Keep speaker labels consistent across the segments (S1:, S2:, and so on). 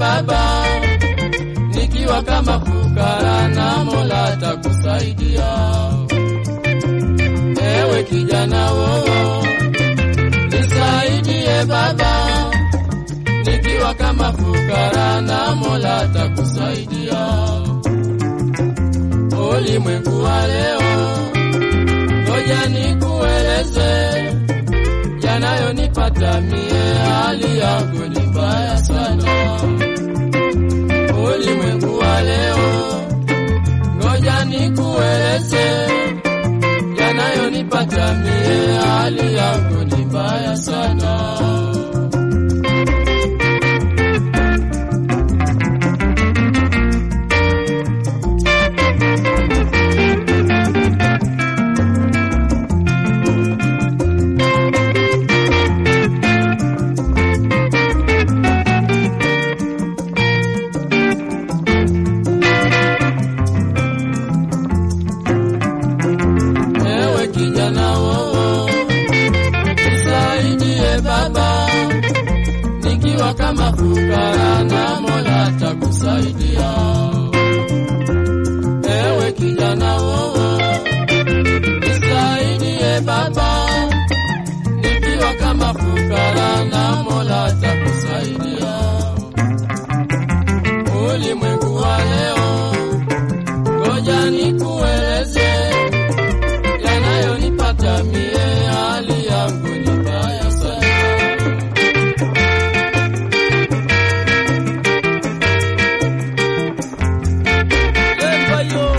S1: baba, nikiwa kama fukara na Mola atakusaidia. Ewe kijana wowo, nisaidie baba, nikiwa kama fukara na Mola atakusaidia. Ulimwengu wa leo, ngoja nikueleze yanayonipata mie, hali yangu ni mbaya sana. Ulimwengu wa leo, ngoja nikueleze yanayonipata mie, hali yangu ni mbaya sana. Kijana wowo, nisaidie baba, nikiwa kama fukara na Mola atakusaidia. Ewe kijana wowo, nisaidie baba, nikiwa kama fukara na Mola atakusaidia. Ulimwengu wa leo, ngoja nikueleze yanayonipata mie, hali yangu ni mbaya sana. Lemba yo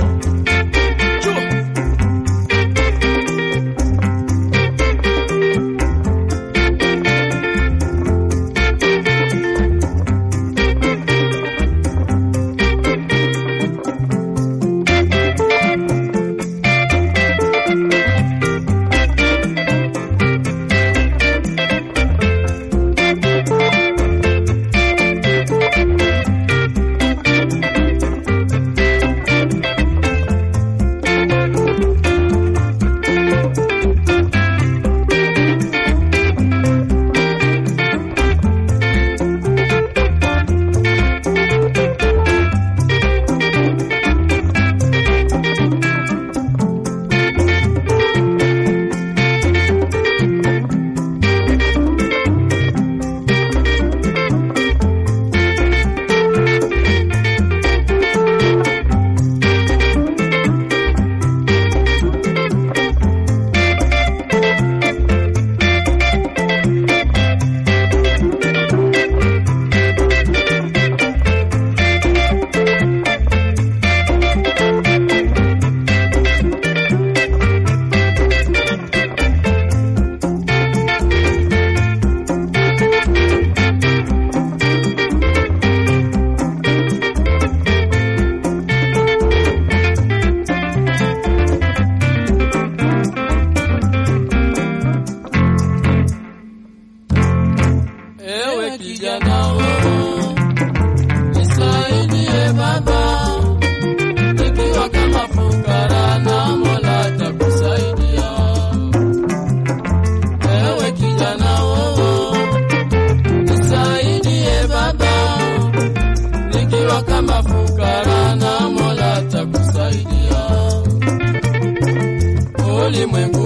S1: kijana wowo, nisaidie baba, nikiwa kama fukara na Mola atakusaidia. Ewe kijana wowo, nisaidie baba, nikiwa kama fukara na Mola atakusaidia. Ulimwengu